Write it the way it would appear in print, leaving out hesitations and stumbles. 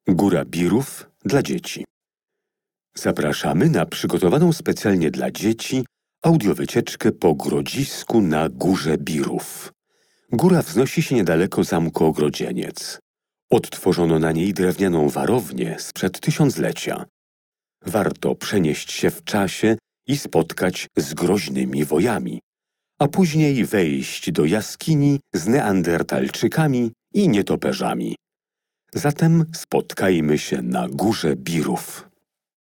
Góra Birów dla dzieci. Zapraszamy na przygotowaną specjalnie dla dzieci audiowycieczkę po Grodzisku na Górze Birów. Góra wznosi się niedaleko zamku Ogrodzieniec. Odtworzono na niej drewnianą warownię sprzed tysiąclecia. Warto przenieść się w czasie i spotkać z groźnymi wojami, a później wejść do jaskini z neandertalczykami i nietoperzami. Zatem spotkajmy się na Górze Birów.